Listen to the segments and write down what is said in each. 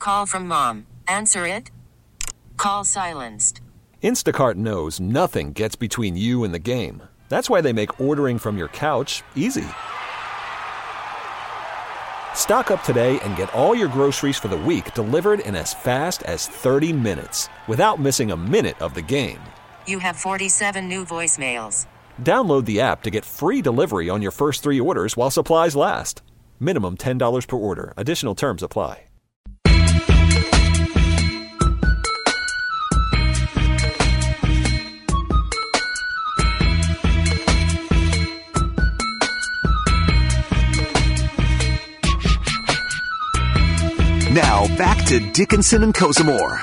Call from mom. Answer it. Call silenced. Instacart knows nothing gets between you and the game. That's why they make ordering from your couch easy. Stock up today and get all your groceries for the week delivered in as fast as 30 minutes without missing a minute of the game. You have 47 new voicemails. Download the app to get free delivery on your first 3 orders while supplies last. Minimum $10 per order. Additional terms apply. Now, back to Dickinson and Kozimor.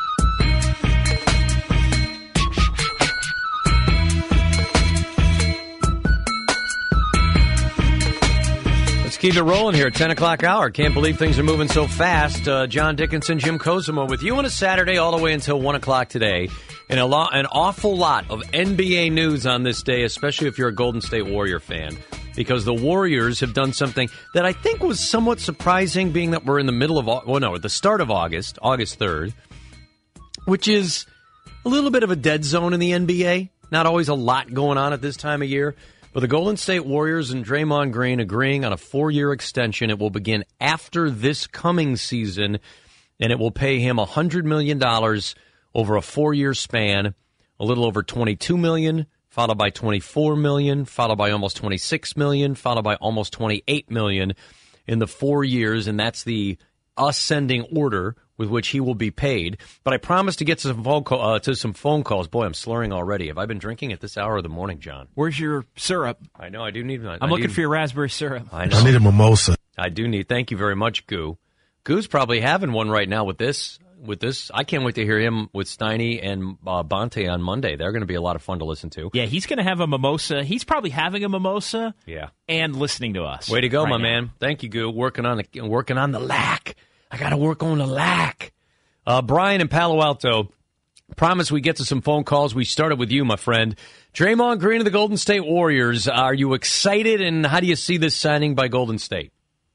Let's keep it rolling here at 10 o'clock hour. Can't believe things are moving so fast. John Dickinson, Jim Kozimor with you on a Saturday all the way until 1 o'clock today. And an awful lot of NBA news on this day, especially if you're a Golden State Warrior fan. Because the Warriors have done something that I think was somewhat surprising, being that we're in the middle of, at the start of August 3rd, which is a little bit of a dead zone in the NBA. Not always a lot going on at this time of year. But the Golden State Warriors and Draymond Green agreeing on a 4-year extension. It will begin after this coming season, and it will pay him $100 million over a 4-year span, a little over $22 million. Followed by $24 million, followed by almost $26 million, followed by almost $28 million in the 4 years, and that's the ascending order with which he will be paid. But I promised to get to some phone calls. Boy, I'm slurring already. Have I been drinking at this hour of the morning, John? Where's your syrup? I know, I do need one. I'm looking for your raspberry syrup. I know. I need a mimosa. I do need. Thank you very much, Goo. Goo's probably having one right now with this. I can't wait to hear him with Steiny and Bonte on Monday. They're going to be a lot of fun to listen to. Yeah, he's going to have a mimosa. He's probably having a mimosa. Yeah, and listening to us. Way to go, right my now. man. Thank you, Goo. Working on the lack. I got to work on the lack. Brian in Palo Alto. Promise we get to some phone calls. We started with you, my friend. Draymond Green of the Golden State Warriors. Are you excited, and how do you see this signing by Golden State?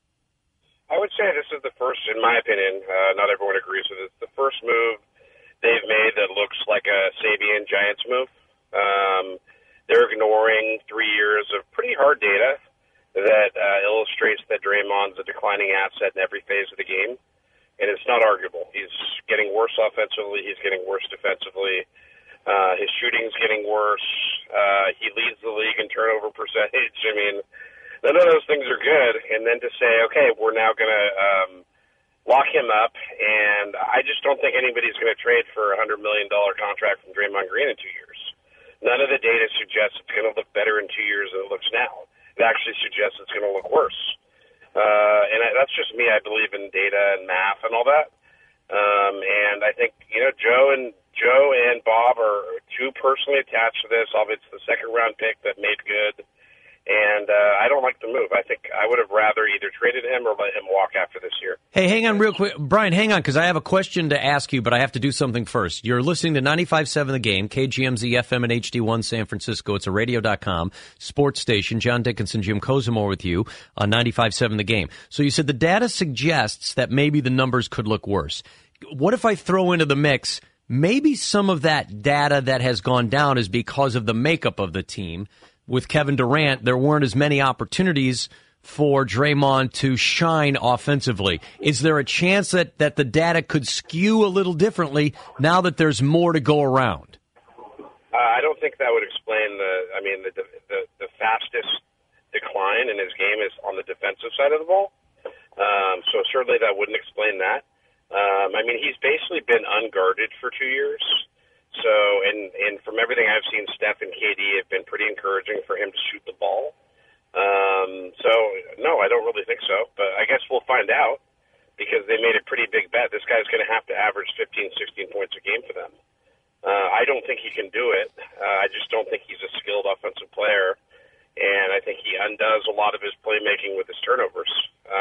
I would say this is the first, in my opinion, not everyone agrees with it, the first move they've made that looks like a Sabian Giants move. They're ignoring 3 years of pretty hard data that illustrates that Draymond's a declining asset in every phase of the game, and it's not arguable. He's getting worse offensively. He's getting worse defensively. His shooting's getting worse. He leads the league in turnover percentage. I mean, none of those things are good. And then to say, okay, we're now going to lock him up, and I just don't think anybody's going to trade for a $100 million contract from Draymond Green in 2 years. None of the data suggests it's going to look better in 2 years than it looks now. It actually suggests it's going to look worse. And that's just me. I believe in data and math and all that. And I think, Joe and Bob are too personally attached to this. Obviously, it's the second-round pick that made good. And I don't like the move. I think I would have rather either traded him or let him walk after this year. Hey, hang on real quick. Brian, hang on, because I have a question to ask you, but I have to do something first. You're listening to 95.7 The Game, KGMZ FM and HD1 San Francisco. It's a radio.com sports station. John Dickinson, Jim Kozimor with you on 95.7 The Game. So you said the data suggests that maybe the numbers could look worse. What if I throw into the mix, maybe some of that data that has gone down is because of the makeup of the team? With Kevin Durant, there weren't as many opportunities for Draymond to shine offensively. Is there a chance that the data could skew a little differently now that there's more to go around? I don't think that would explain the fastest decline in his game is on the defensive side of the ball. So certainly that wouldn't explain that. He's basically been unguarded for 2 years. So, and from everything I've seen, Steph and KD have been pretty encouraging for him to shoot the ball. So, no, I don't really think so. But I guess we'll find out because they made a pretty big bet. This guy's going to have to average 15, 16 points a game for them. I don't think he can do it. I just don't think he's a skilled offensive player. And I think he undoes a lot of his playmaking with his turnovers.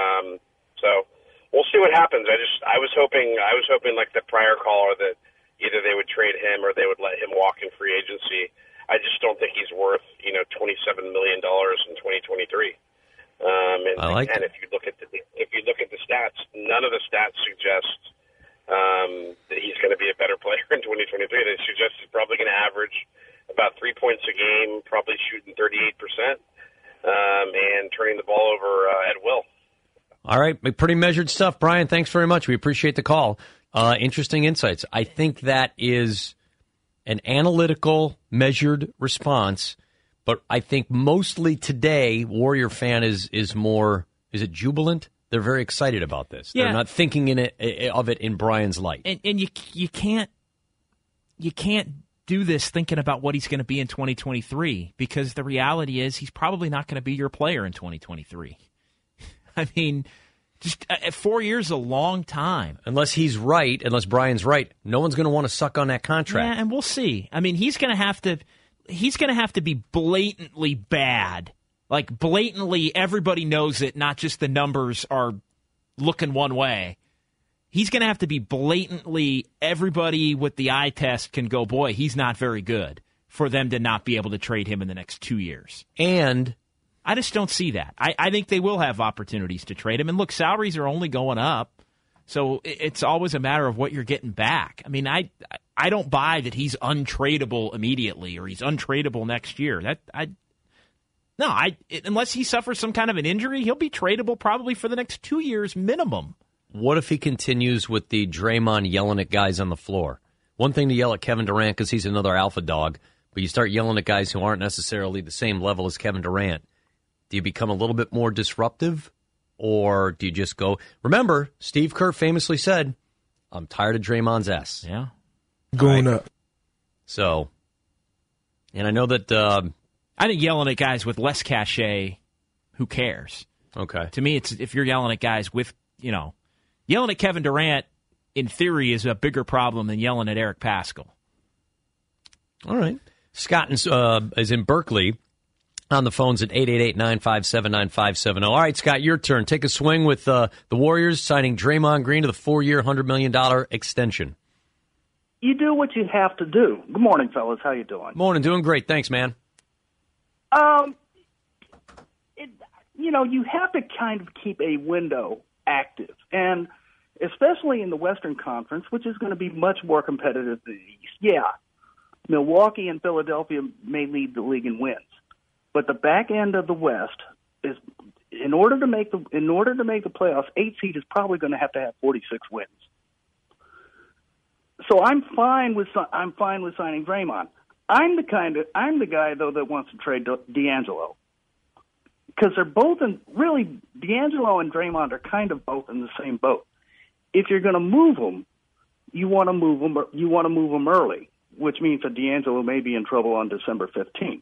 So we'll see what happens. I was hoping like the prior caller that either they would trade him or they would let him walk in free agency. I just don't think he's worth, $27 million in 2023. I like and if you look at the stats, none of the stats suggest that he's going to be a better player in 2023. They suggest he's probably going to average about 3 points a game, probably shooting 38%, and turning the ball over at will. All right, pretty measured stuff. Brian, thanks very much. We appreciate the call. Interesting insights. I think that is an analytical, measured response, but I think mostly today, Warrior fan is more, is it jubilant? They're very excited about this. Yeah. They're not thinking of it in Brian's light. And you can't do this thinking about what he's going to be in 2023, because the reality is he's probably not going to be your player in 2023. I mean, just 4 years is a long time. Unless he's right, unless Brian's right, no one's going to want to suck on that contract. Yeah, and we'll see. I mean, he's going to have to be blatantly bad. Like, blatantly, everybody knows it, not just the numbers are looking one way. He's going to have to be blatantly, everybody with the eye test can go, boy, he's not very good, for them to not be able to trade him in the next 2 years. And I just don't see that. I think they will have opportunities to trade him. And look, salaries are only going up, so it's always a matter of what you're getting back. I mean, I don't buy that he's untradeable immediately or he's untradeable next year. Unless he suffers some kind of an injury, he'll be tradable probably for the next 2 years minimum. What if he continues with the Draymond yelling at guys on the floor? One thing to yell at Kevin Durant because he's another alpha dog, but you start yelling at guys who aren't necessarily the same level as Kevin Durant. Do you become a little bit more disruptive, or do you just go? Remember, Steve Kerr famously said, I'm tired of Draymond's S. Yeah. Going up. So, and I know that I think yelling at guys with less cachet, who cares? Okay. To me, it's if you're yelling at guys with, yelling at Kevin Durant, in theory, is a bigger problem than yelling at Eric Paschall. All right. Scott is in Berkeley on the phones at 888-957-9570. All right, Scott, your turn. Take a swing with the Warriors signing Draymond Green to the 4-year, $100 million extension. You do what you have to do. Good morning, fellas. How you doing? Morning. Doing great. Thanks, man. You have to kind of keep a window active, and especially in the Western Conference, which is going to be much more competitive than the East. Yeah, Milwaukee and Philadelphia may lead the league in wins, but the back end of the West is, in order to make the playoffs, 8 seed is probably going to have 46 wins. So I'm fine with signing Draymond. I'm the guy though that wants to trade D'Angelo, because they're both D'Angelo and Draymond are kind of both in the same boat. If you're going to move them, you want to move them early, which means that D'Angelo may be in trouble on December 15th.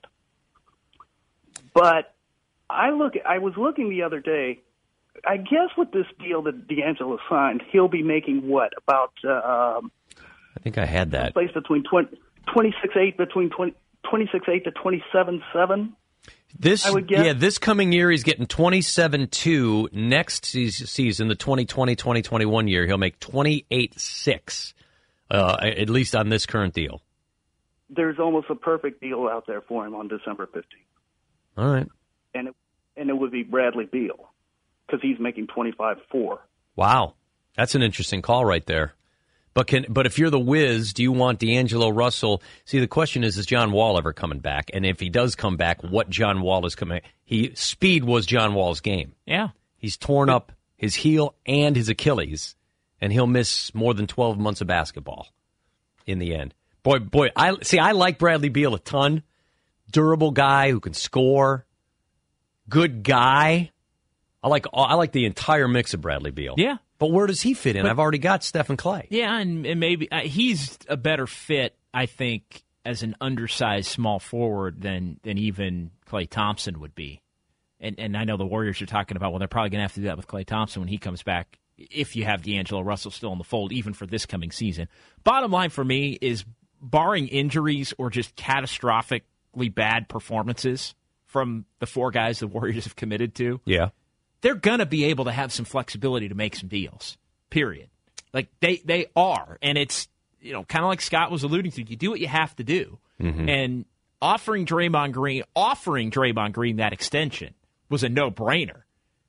But I was looking the other day. I guess with this deal that D'Angelo signed, he'll be making what, about? I think I had that. Place between 26.8 to 27.7. This, I would guess. Yeah, this coming year he's getting 27.2. Next season, the 2020-2021 year, he'll make 28.6. At least on this current deal. There's almost a perfect deal out there for him on December 15th. All right. And it would be Bradley Beal, because he's making 25.4. Wow, that's an interesting call right there. But if you're the Wiz, do you want D'Angelo Russell? See, the question is John Wall ever coming back? And if he does come back, what John Wall is coming? Speed was John Wall's game. Yeah, he's torn up his heel and his Achilles, and he'll miss more than 12 months of basketball in the end. Boy, I like Bradley Beal a ton. Durable guy who can score. Good guy. I like the entire mix of Bradley Beal. Yeah. But where does he fit in? I've already got Stephen Clay. Yeah, and maybe he's a better fit, I think, as an undersized small forward than even Klay Thompson would be. And I know the Warriors are talking about, well, they're probably going to have to do that with Klay Thompson when he comes back, if you have D'Angelo Russell still in the fold, even for this coming season. Bottom line for me is, barring injuries or just catastrophically bad performances from the 4 guys the Warriors have committed to, yeah, they're going to be able to have some flexibility to make some deals, period. Like, they are. And it's, kind of like Scott was alluding to, you do what you have to do. Mm-hmm. And offering Draymond Green that extension was a no-brainer.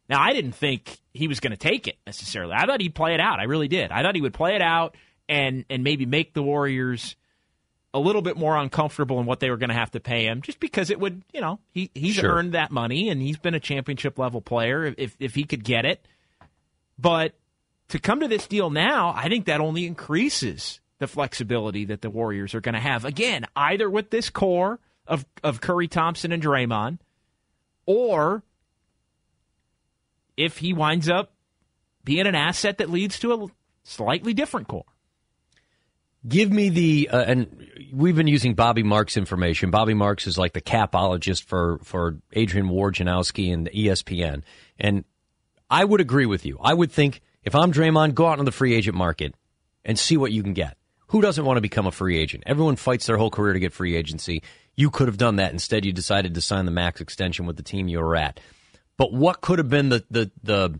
Now, I didn't think he was going to take it necessarily. I thought he'd play it out. I really did. I thought he would play it out and maybe make the Warriors a little bit more uncomfortable in what they were going to have to pay him, just because it would, he's Sure. earned that money and he's been a championship-level player if he could get it. But to come to this deal now, I think that only increases the flexibility that the Warriors are going to have. Again, either with this core of Curry, Thompson, and Draymond, or if he winds up being an asset that leads to a slightly different core. Give me and we've been using Bobby Marks information. Bobby Marks is like the capologist for Adrian Wojnarowski and ESPN. And I would agree with you. I would think if I'm Draymond, go out on the free agent market and see what you can get. Who doesn't want to become a free agent? Everyone fights their whole career to get free agency. You could have done that. Instead, you decided to sign the max extension with the team you were at. But what could have been the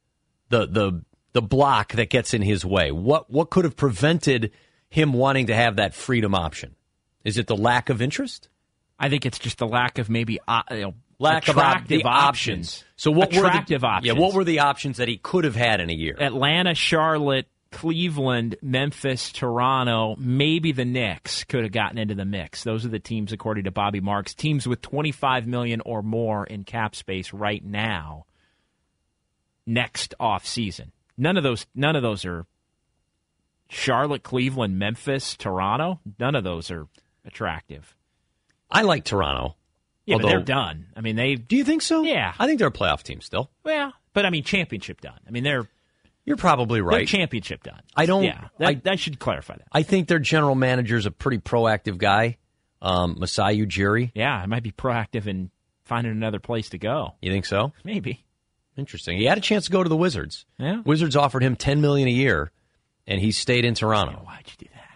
block that gets in his way? What could have prevented him wanting to have that freedom option? Is it the lack of interest? I think it's just the lack of maybe lack attractive of options. So what attractive were options? Yeah, what were the options that he could have had in a year? Atlanta, Charlotte, Cleveland, Memphis, Toronto, maybe the Knicks could have gotten into the mix. Those are the teams, according to Bobby Marks, teams with $25 million or more in cap space right now. Next off season, none of those are Charlotte, Cleveland, Memphis, Toronto. None of those are attractive. I like Toronto. Yeah, but they're done. I mean, Do you think so? Yeah. I think they're a playoff team still. Well, but I mean, championship done. I mean, You're probably they're right. championship done. I don't. Yeah, I should clarify that. I think their general manager is a pretty proactive guy, Masai Ujiri. Yeah, I might be proactive in finding another place to go. You think so? Maybe. Interesting. He had a chance to go to the Wizards. Yeah. Wizards offered him $10 million a year, and he stayed in Toronto. Yeah, why'd you do that?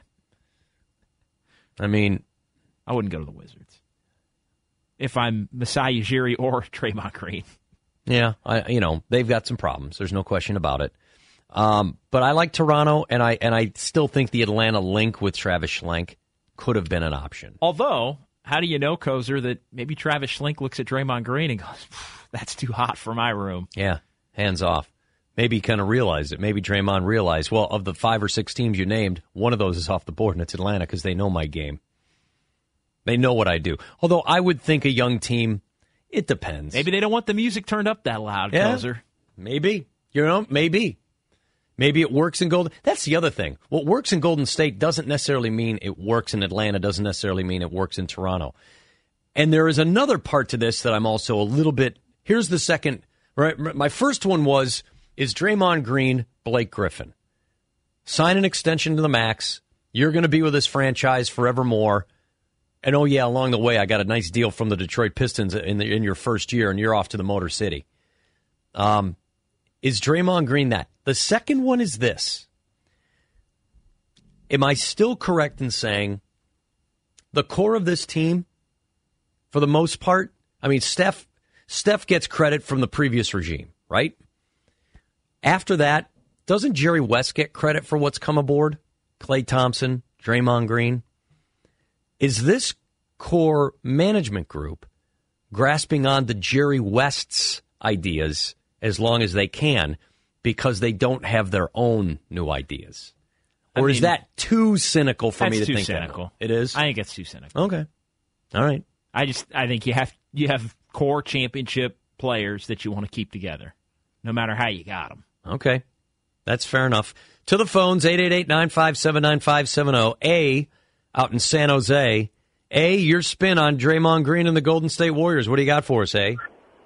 I mean, I wouldn't go to the Wizards if I'm Masai Ujiri or Draymond Green. yeah, they've got some problems. There's no question about it. But I like Toronto, and I still think the Atlanta link with Travis Schlenk could have been an option. Although, how do you know, Kozer, that maybe Travis Schlenk looks at Draymond Green and goes, that's too hot for my room. Yeah, hands off. Maybe he kind of realized it. Maybe Draymond realized, well, of the 5 or 6 teams you named, one of those is off the board, and it's Atlanta because they know my game. They know what I do. Although I would think a young team, it depends. Maybe they don't want the music turned up that loud, Kozer. Maybe. Maybe. Maybe it works in Golden. That's the other thing. What works in Golden State doesn't necessarily mean it works in Atlanta, doesn't necessarily mean it works in Toronto. And there is another part to this that I'm also a little bit. Here's the second. Right, my first one is Draymond Green, Blake Griffin. Sign an extension to the max. You're going to be with this franchise forevermore. And, oh, yeah, along the way, I got a nice deal from the Detroit Pistons in your first year, and you're off to the Motor City. Is Draymond Green that? The second one is this. Am I still correct in saying the core of this team, for the most part, I mean, Steph gets credit from the previous regime, right? After that, doesn't Jerry West get credit for what's come aboard? Klay Thompson, Draymond Green. Is this core management group grasping on to Jerry West's ideas as long as they can because they don't have their own new ideas? Or is that too cynical for me to think cynical. That? It is? I think it's too cynical. Okay. All right. I think you have core championship players that you want to keep together, no matter how you got them. Okay. That's fair enough. To the phones, 888-957-9570. A, out in San Jose. A, your spin on Draymond Green and the Golden State Warriors. What do you got for us, A?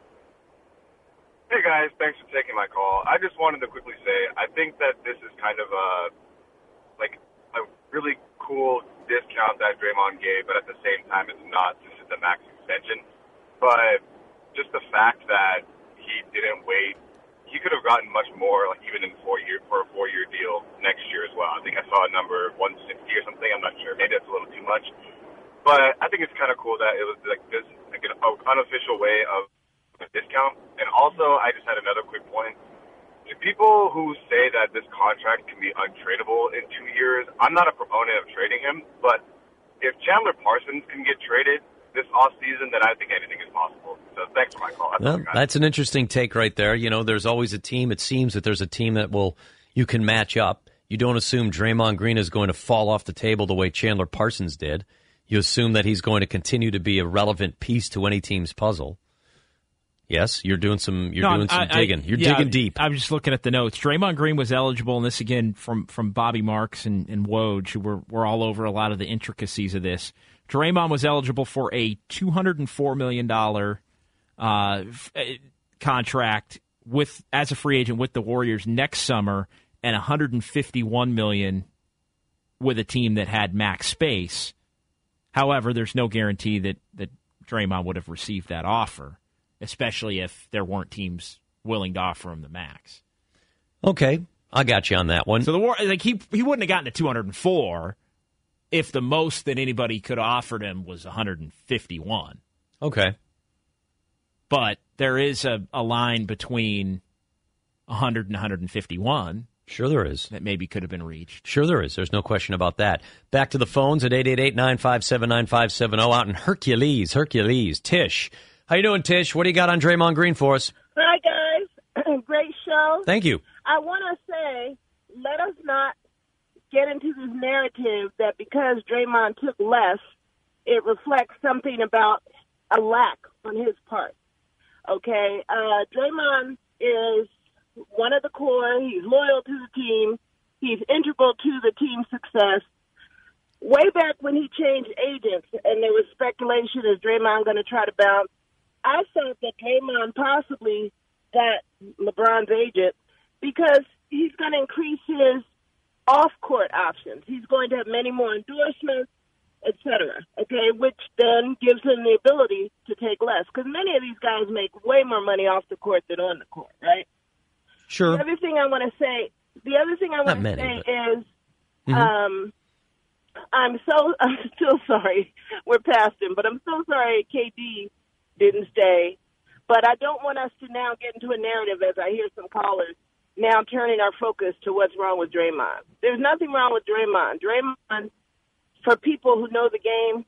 Hey, guys. Thanks for taking my call. I just wanted to quickly say I think that this is kind of a really cool discount that Draymond gave, but at the same time it's not. This is the max extension. But just the fact that he didn't wait, he could have gotten much more, like even for a 4-year deal next year as well. I think I saw a number 160 or something. I'm not sure. Maybe that's a little too much. But I think it's kind of cool that it was like this, like an unofficial way of a discount. And also, I just had another quick point. To people who say that this contract can be untradeable in 2 years, I'm not a proponent of trading him, but if Chandler Parsons can get traded, this off season, then I think anything is possible. So thanks for my call. That's an interesting take right there. You know, there's always a team. It seems that there's a team that you can match up. You don't assume Draymond Green is going to fall off the table the way Chandler Parsons did. You assume that he's going to continue to be a relevant piece to any team's puzzle. Yes, you're doing some digging. You're digging deep. I was just looking at the notes. Draymond Green was eligible, and this again from Bobby Marks and Woj, who were all over a lot of the intricacies of this. Draymond was eligible for a $204 million contract as a free agent with the Warriors next summer, and $151 million with a team that had max space. However, there's no guarantee that Draymond would have received that offer, especially if there weren't teams willing to offer him the max. Okay, I got you on that one. So he wouldn't have gotten to 204 if the most that anybody could have offered him was 151. Okay. But there is a line between 100 and 151. Sure there is. That maybe could have been reached. Sure there is. There's no question about that. Back to the phones at 888-957-9570 out in Hercules. Tish. How you doing, Tish? What do you got on Draymond Green for us? Hi, guys. Great show. Thank you. I want to say, let us not get into this narrative that because Draymond took less, it reflects something about a lack on his part. Okay? Draymond is one of the core. He's loyal to the team. He's integral to the team's success. Way back when he changed agents and there was speculation, is Draymond going to try to bounce? I thought that Draymond possibly got LeBron's agent because he's going to increase his off-court options. He's going to have many more endorsements, etc., okay, which then gives him the ability to take less because many of these guys make way more money off the court than on the court, right? Sure. The other thing I want to say is I'm still sorry we're past him, but I'm so sorry KD didn't stay. But I don't want us to now get into a narrative, as I hear some callers, now turning our focus to what's wrong with Draymond. There's nothing wrong with Draymond. Draymond, for people who know the game,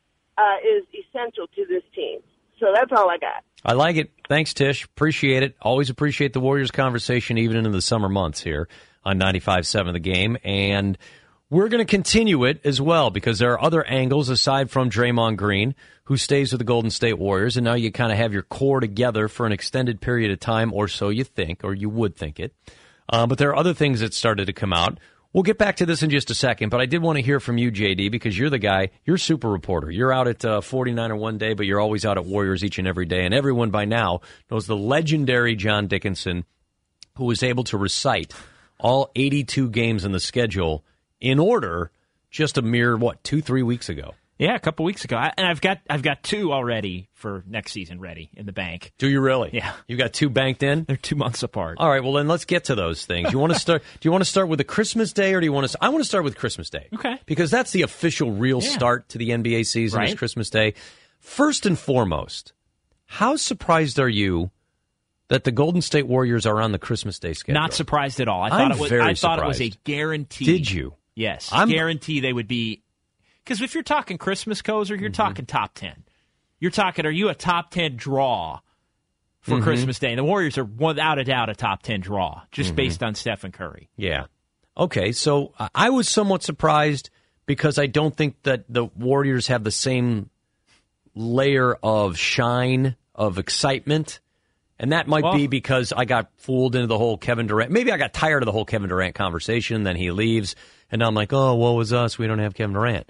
is essential to this team. So that's all I got. I like it. Thanks, Tish. Appreciate it. Always appreciate the Warriors conversation, even into the summer months here on 95.7 The Game. And we're going to continue it as well because there are other angles aside from Draymond Green, who stays with the Golden State Warriors. And now you kind of have your core together for an extended period of time, or so you think, or you would think it. But there are other things that started to come out. We'll get back to this in just a second, but I did want to hear from you, JD, because you're the guy, you're super reporter. You're out at 49er one day, but you're always out at Warriors each and every day. And everyone by now knows the legendary John Dickinson, who was able to recite all 82 games in the schedule in order just a mere, 2-3 weeks ago. Yeah, a couple weeks ago. And I've got two already for next season ready in the bank. Do you really? Yeah. You got two banked in? They're 2 months apart. All right, well then let's get to those things. You want to start do you want to start with the Christmas Day or do you want to I want to start with Christmas Day. Okay. Because that's the official real start to the NBA season is Christmas Day. First and foremost, how surprised are you that the Golden State Warriors are on the Christmas Day schedule? Not surprised at all. I thought it was a guarantee. Did you? Yes. Guarantee they would be. Because if you're talking Christmas Kozer, you're talking top 10. You're talking, are you a top 10 draw for Christmas Day? And the Warriors are without a doubt a top 10 draw, just based on Stephen Curry. Yeah. Okay, so I was somewhat surprised because I don't think that the Warriors have the same layer of shine, of excitement. And that might be because I got fooled into the whole Kevin Durant. Maybe I got tired of the whole Kevin Durant conversation. Then he leaves. And now I'm like, oh, woe is us. We don't have Kevin Durant.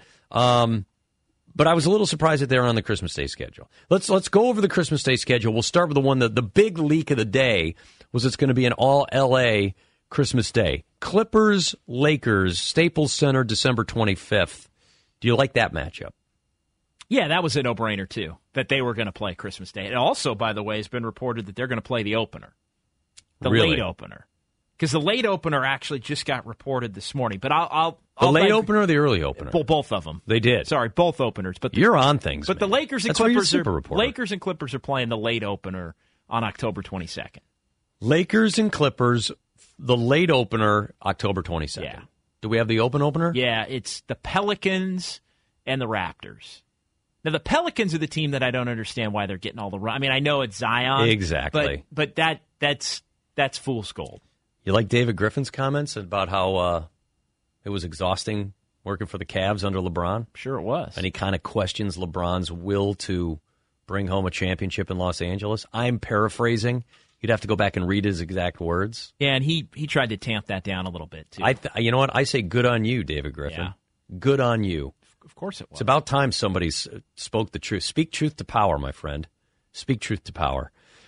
But I was a little surprised that they're on the Christmas Day schedule. Let's go over the Christmas Day schedule. We'll start with the one that the big leak of the day was it's going to be an all L.A. Christmas Day. Clippers, Lakers, Staples Center, December 25th. Do you like that matchup? Yeah, that was a no-brainer, too, that they were going to play Christmas Day. And also, by the way, it's been reported that they're going to play the opener, the late opener. Because the late opener actually just got reported this morning. But I'll late opener or the early opener? Both of them. They did. Sorry, both openers. But you're on things. But man. The Lakers and That's Clippers are playing the late opener on October 22nd. Lakers and Clippers, the late opener, October 22nd. Yeah. Do we have the opener? Yeah, it's the Pelicans and the Raptors. Now, the Pelicans are the team that I don't understand why they're getting all the run. I mean, I know it's Zion. Exactly. But that's fool's gold. You like David Griffin's comments about how it was exhausting working for the Cavs under LeBron? Sure it was. And he kind of questions LeBron's will to bring home a championship in Los Angeles. I'm paraphrasing. You'd have to go back and read his exact words. Yeah, and he tried to tamp that down a little bit, too. You know what? I say good on you, David Griffin. Yeah. Good on you. Of course it was. It's about time somebody spoke the truth. Speak truth to power, my friend. Speak truth to power.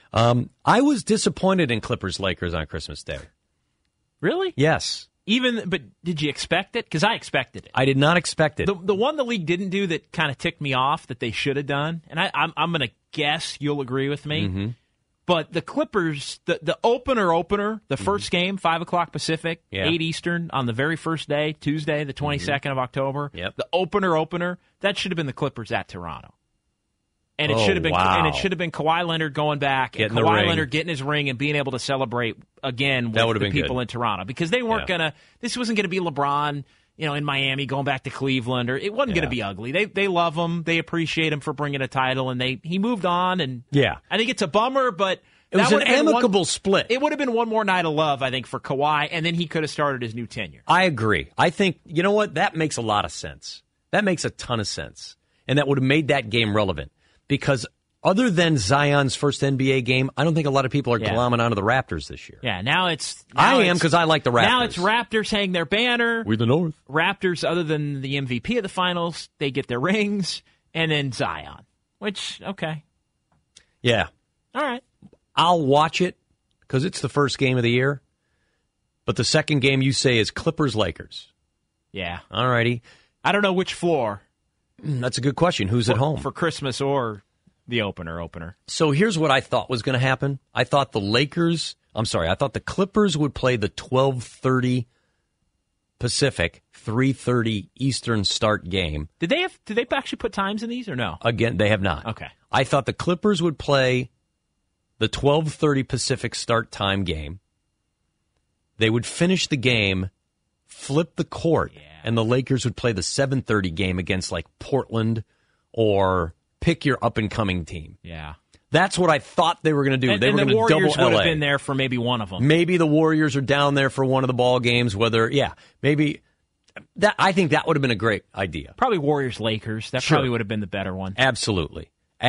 I was disappointed in Clippers-Lakers on Christmas Day. Really? Yes. But did you expect it? Because I expected it. I did not expect it. The one the league didn't do that kind of ticked me off that they should have done, and I'm going to guess you'll agree with me, Mm-hmm. but the Clippers, the opener, the first game, 5 o'clock Pacific, Yeah. 8 Eastern, on the very first day, Tuesday, the 22nd of October, Yep. the opener, that should have been the Clippers at Toronto. And it Oh, should have been, wow. and it should have been Kawhi Leonard going back, Getting and the Kawhi ring. Leonard getting his ring and being able to celebrate again That with would have the been people good. in Toronto, because they weren't Yeah. gonna. This wasn't gonna be LeBron, in Miami going back to Cleveland, or it wasn't gonna be ugly. They love him, they appreciate him for bringing a title, and he moved on. And Yeah. I think it's a bummer, but It was that an would have been amicable split. It would have been one more night of love, I think, for Kawhi, and then he could have started his new tenure. I agree. I think, you know what? That makes a lot of sense. That makes a ton of sense. And that would have made that game relevant. Because other than Zion's first NBA game, I don't think a lot of people are glomming onto the Raptors this year. Yeah, now it's. I am, because I like the Raptors. Now it's Raptors hang their banner. We're the North. Raptors, other than the MVP of the finals, they get their rings, and then Zion. Which, okay. Yeah. All right. I'll watch it because it's the first game of the year. But the second game you say is Clippers-Lakers. Yeah. All righty. I don't know which floor. That's a good question. Who's at home? For Christmas or the opener. So here's what I thought was going to happen. I thought the Clippers would play the 12:30 Pacific, 3:30 Eastern start game. Did they actually put times in these or no? Again, they have not. Okay. I thought the Clippers would play the 12:30 Pacific start time game. They would finish the game, flip the court, and the Lakers would play the 7:30 game against like Portland or pick your up-and-coming team. Yeah. That's what I thought they were going to do. And, they were and going the to double Warriors would LA. have been there for maybe one of them. Maybe the Warriors are down there for one of the ball games. Maybe that. I think that would have been a great idea. Probably Warriors-Lakers. That Sure. probably would have been the better one. Absolutely.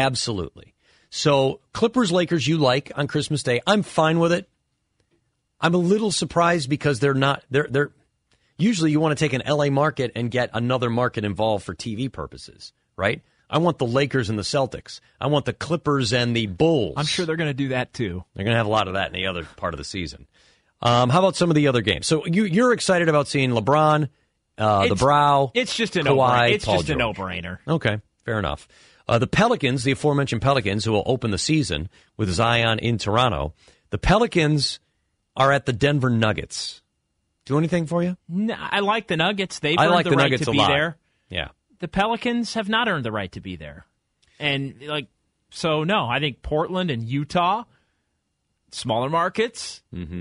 So Clippers-Lakers you like on Christmas Day. I'm fine with it. I'm a little surprised because they're not. They're usually you want to take an LA market and get another market involved for TV purposes, right? I want the Lakers and the Celtics. I want the Clippers and the Bulls. I'm sure they're going to do that too. They're going to have a lot of that in the other part of the season. How about some of the other games? So you're excited about seeing LeBron, the Brow. It's just a Kawhi, no-brainer. It's Paul just a George. no-brainer. Okay, fair enough. The Pelicans, the aforementioned Pelicans, who will open the season with Zion in Toronto. The Pelicans are at the Denver Nuggets. Do anything for you? No, I like the Nuggets. They've I earned like the the right Nuggets to a be lot. there. Yeah. The Pelicans have not earned the right to be there. And, so no, I think Portland and Utah, smaller markets. Mm-hmm.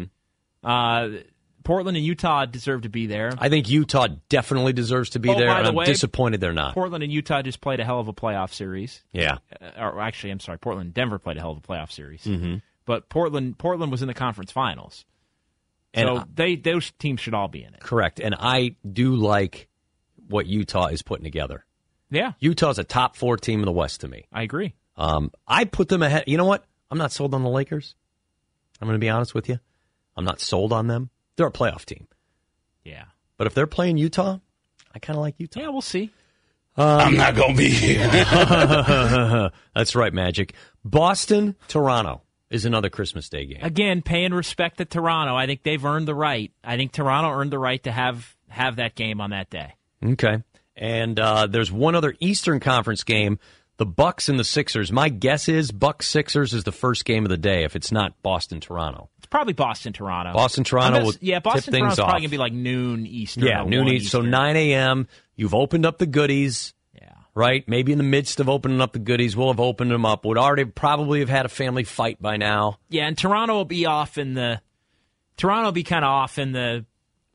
Portland and Utah deserve to be there. I think Utah definitely deserves to be there, by and the I'm way, disappointed they're not. Portland and Utah just played a hell of a playoff series. Yeah. Or actually, I'm sorry, Portland and Denver played a hell of a playoff series. Mm-hmm. But Portland was in the conference finals. So those teams should all be in it. Correct. And I do like what Utah is putting together. Yeah. Utah's a top 4 team in the West to me. I agree. I put them ahead. You know what? I'm not sold on the Lakers. I'm going to be honest with you. I'm not sold on them. They're a playoff team. Yeah. But if they're playing Utah, I kind of like Utah. Yeah, we'll see. I'm not going to be here. That's right, Magic. Boston, Toronto is another Christmas Day game. Again, paying respect to Toronto. I think they've earned the right. I think Toronto earned the right to have that game on that day. Okay. And there's one other Eastern Conference game, the Bucks and the Sixers. My guess is Bucks-Sixers is the first game of the day if it's not Boston-Toronto. It's probably Boston-Toronto. Boston-Toronto will Yeah, tip things Boston-Toronto's off. probably going to be like noon Eastern. Yeah, or noon 1 Eastern. So Eastern. 9 a.m., you've opened up the goodies. Yeah. Right? Maybe in the midst of opening up the goodies, we'll have opened them up. Would already probably have had a family fight by now. Yeah, and Toronto will be kind of off in the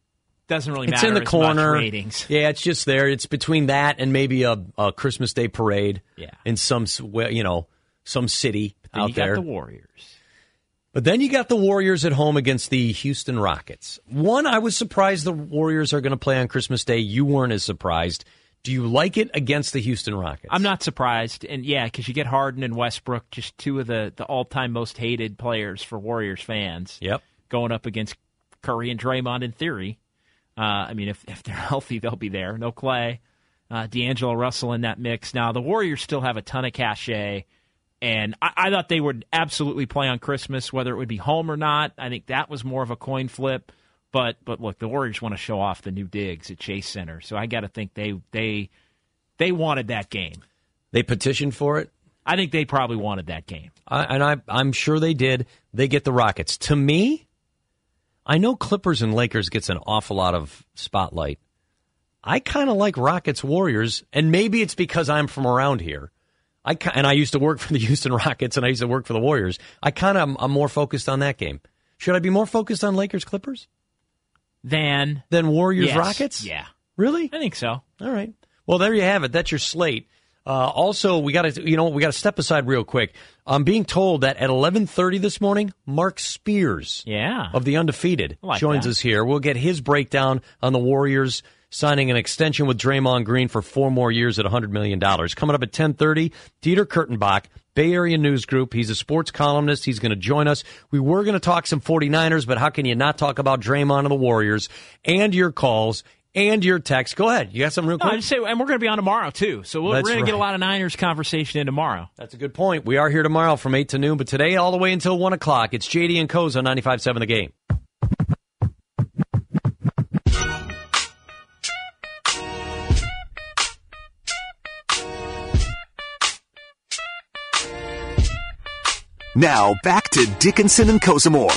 doesn't really It's matter in the as corner. much ratings. Yeah, it's just there. It's between that and maybe a Christmas Day parade. Yeah. In some city Then out you there. got the Warriors. But then you got the Warriors at home against the Houston Rockets. One, I was surprised the Warriors are going to play on Christmas Day. You weren't as surprised. Do you like it against the Houston Rockets? I'm not surprised. And, yeah, because you get Harden and Westbrook, just two of the all-time most hated players for Warriors fans. Yep. Going up against Curry and Draymond in theory. I mean, if they're healthy, they'll be there. No Clay. D'Angelo Russell in that mix. Now, the Warriors still have a ton of cachet. And I thought they would absolutely play on Christmas, whether it would be home or not. I think that was more of a coin flip. But look, the Warriors want to show off the new digs at Chase Center, so I got to think they wanted that game. They petitioned for it? I think they probably wanted that game. I'm sure they did. They get the Rockets. To me, I know Clippers and Lakers gets an awful lot of spotlight. I kind of like Rockets Warriors, and maybe it's because I'm from around here. I used to work for the Houston Rockets, and I used to work for the Warriors. I'm more focused on that game. Should I be more focused on Lakers Clippers than Warriors Rockets? Yeah, really? I think so. All right. Well, there you have it. That's your slate. Also, we got to step aside real quick. I'm being told that at 11:30 this morning, Mark Spears, of the Undefeated, joins us here. We'll get his breakdown on the Warriors signing an extension with Draymond Green for 4 more years at $100 million. Coming up at 10:30, Dieter Kurtenbach, Bay Area News Group. He's a sports columnist. He's going to join us. We were going to talk some 49ers, but how can you not talk about Draymond and the Warriors and your calls and your texts? Go ahead. You got something real quick? I just say, and we're going to be on tomorrow, too. So we're going to get a lot of Niners conversation in tomorrow. That's a good point. We are here tomorrow from 8 to noon, but today all the way until 1 o'clock. It's JD and Coz on 95.7 The Game. Now, back to Dickinson and Kozimor.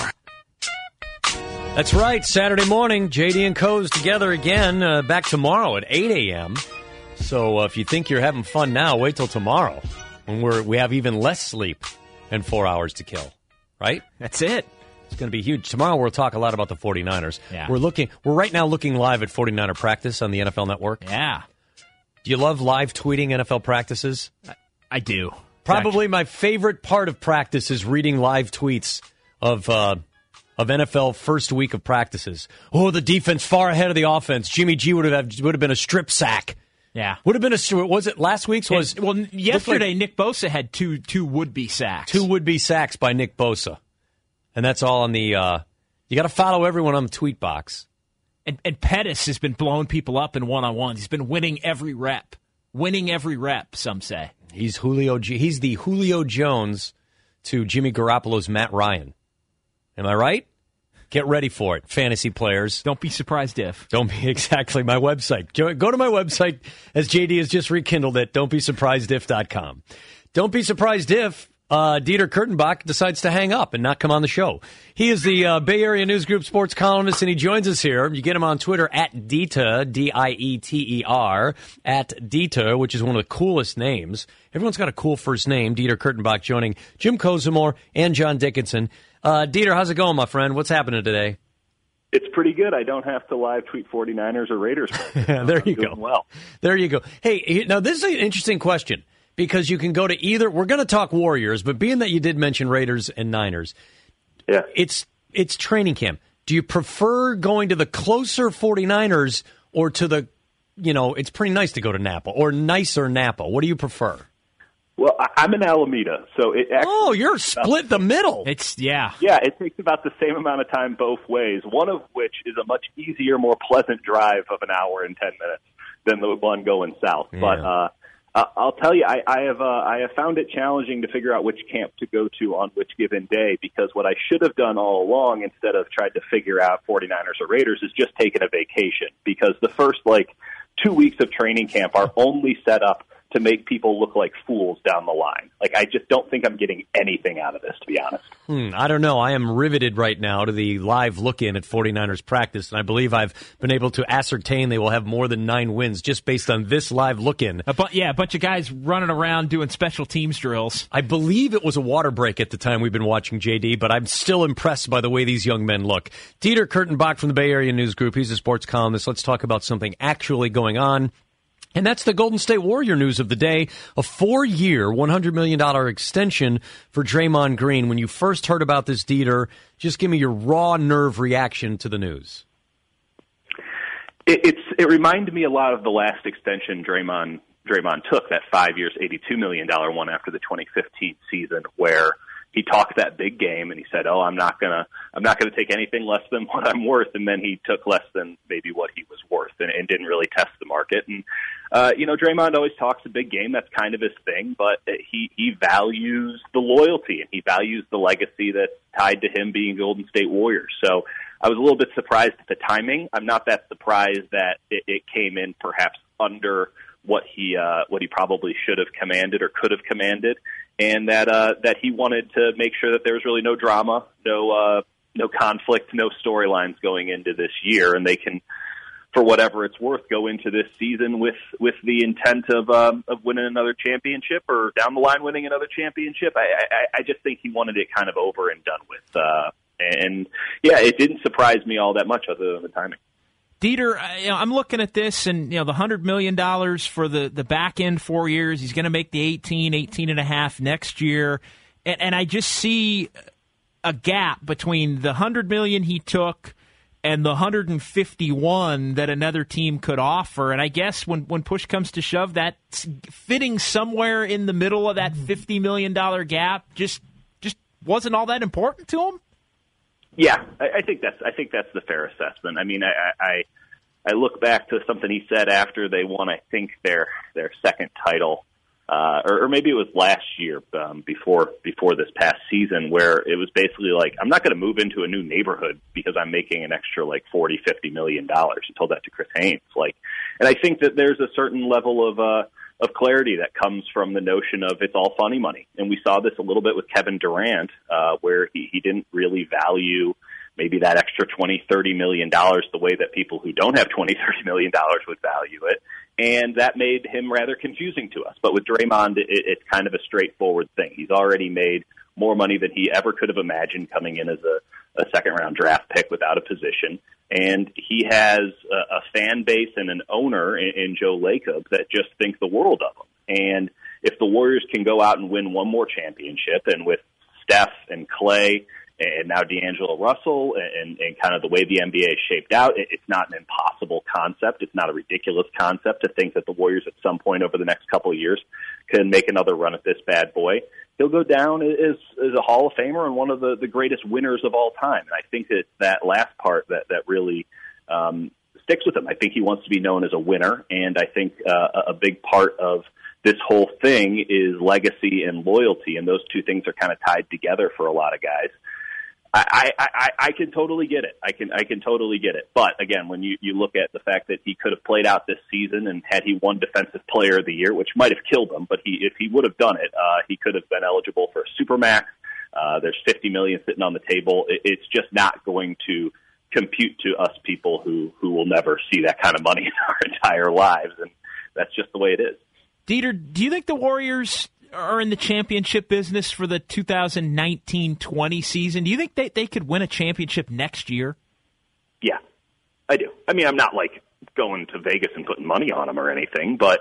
That's right. Saturday morning, JD and Coz together again. Back tomorrow at 8 a.m. So if you think you're having fun now, wait till tomorrow when we have even less sleep and 4 hours to kill. Right? That's it. It's going to be huge. Tomorrow we'll talk a lot about the 49ers. Yeah. We're right now looking live at 49er practice on the NFL Network. Yeah. Do you love live tweeting NFL practices? I do. Probably my favorite part of practice is reading live tweets of NFL first week of practices. Oh, the defense far ahead of the offense. Jimmy G would have been a strip sack. Yeah. Would have been was it last week's? Yesterday Nick Bosa had two would-be sacks. 2 would-be sacks by Nick Bosa. And that's all on the you got to follow everyone on the tweet box. And Pettis has been blowing people up in one-on-ones. He's been winning every rep. Some say. He's He's the Julio Jones to Jimmy Garoppolo's Matt Ryan. Am I right? Get ready for it, fantasy players. Don't be surprised if. Don't be exactly my website. Go to my website as JD has just rekindled it. Don'tbesurprisedif.com. Don't be surprised if Dieter Kurtenbach decides to hang up and not come on the show. He is the Bay Area News Group sports columnist, and he joins us here. You get him on Twitter at Dieter, Dieter, at Dieter, which is one of the coolest names. Everyone's got a cool first name. Dieter Kurtenbach joining Jim Kozimor and John Dickinson. Dieter, how's it going, my friend? What's happening today? It's pretty good. I don't have to live tweet 49ers or Raiders. There you go. Well, there you go. Hey, now this is an interesting question. Because you can go to either. We're going to talk Warriors, but being that you did mention Raiders and Niners, yeah, it's training camp. Do you prefer going to the closer 49ers or to the, it's pretty nice to go to Napa or nicer Napa? What do you prefer? Well, I'm in Alameda, so it actually you're split the middle. Yeah, it takes about the same amount of time both ways, one of which is a much easier, more pleasant drive of an hour and 10 minutes than the one going south. Yeah. But I'll tell you, I have found it challenging to figure out which camp to go to on which given day, because what I should have done all along, instead of tried to figure out 49ers or Raiders, is just taken a vacation, because the first 2 weeks of training camp are only set up to make people look like fools down the line. Like, I just don't think I'm getting anything out of this, to be honest. I don't know. I am riveted right now to the live look-in at 49ers practice, and I believe I've been able to ascertain they will have more than 9 wins just based on this live look-in. A bunch of guys running around doing special teams drills. I believe it was a water break at the time we've been watching, JD, but I'm still impressed by the way these young men look. Dieter Kurtenbach from the Bay Area News Group. He's a sports columnist. Let's talk about something actually going on. And that's the Golden State Warrior news of the day. A 4-year, $100 million extension for Draymond Green. When you first heard about this, Dieter, just give me your raw nerve reaction to the news. It reminded me a lot of the last extension Draymond took, that 5 years, $82 million one after the 2015 season, where he talked that big game and he said, I'm not gonna take anything less than what I'm worth, and then he took less than maybe what he was worth and didn't really test the market. And Draymond always talks a big game. That's kind of his thing, but he values the loyalty and he values the legacy that's tied to him being Golden State Warriors. So I was a little bit surprised at the timing. I'm not that surprised that it came in perhaps under what he probably should have commanded or could have commanded, and that he wanted to make sure that there was really no drama, no conflict, no storylines going into this year, and they can, for whatever it's worth, go into this season with the intent of winning another championship or down the line winning another championship. I just think he wanted it kind of over and done with, and yeah, it didn't surprise me all that much other than the timing. Dieter, I'm looking at this, and the $100 million for the back end 4 years. He's going to make the 18 and a half next year, and I just see a gap between the $100 million he took and the 151 that another team could offer. And I guess when push comes to shove, that's fitting somewhere in the middle of that $50 million gap. Just wasn't all that important to him. Yeah, I think that's the fair assessment. I mean, I look back to something he said after they won, I think, their second title, or maybe it was last year, before this past season, where it was basically like, I'm not going to move into a new neighborhood because I'm making an extra like $40, $50 million. He told that to Chris Haynes. And I think that there's a certain level of clarity that comes from the notion of it's all funny money. And we saw this a little bit with Kevin Durant, where he didn't really value maybe that extra $20, $30 million the way that people who don't have $20, $30 million would value it. And that made him rather confusing to us. But with Draymond, it's kind of a straightforward thing. He's already made more money than he ever could have imagined coming in as a second-round draft pick without a position. And he has a fan base and an owner in Joe Lacob that just think the world of him. And if the Warriors can go out and win one more championship, and with Steph and Clay and now D'Angelo Russell and kind of the way the NBA is shaped out, it's not an impossible concept. It's not a ridiculous concept to think that the Warriors at some point over the next couple of years can make another run at this bad boy. He'll go down as a Hall of Famer and one of the greatest winners of all time. And I think it's that last part that really sticks with him. I think he wants to be known as a winner, and I think a big part of this whole thing is legacy and loyalty, and those two things are kind of tied together for a lot of guys. I can totally get it. I can totally get it. But again, when you look at the fact that he could have played out this season and had he won Defensive Player of the Year, which might have killed him, but if he would have done it, he could have been eligible for a Supermax. There's $50 million sitting on the table. It's just not going to compute to us people who will never see that kind of money in our entire lives, and that's just the way it is. Dieter, do you think the Warriors are in the championship business for the 2019-20 season? Do you think they could win a championship next year? Yeah, I do. I mean, I'm not like going to Vegas and putting money on them or anything, but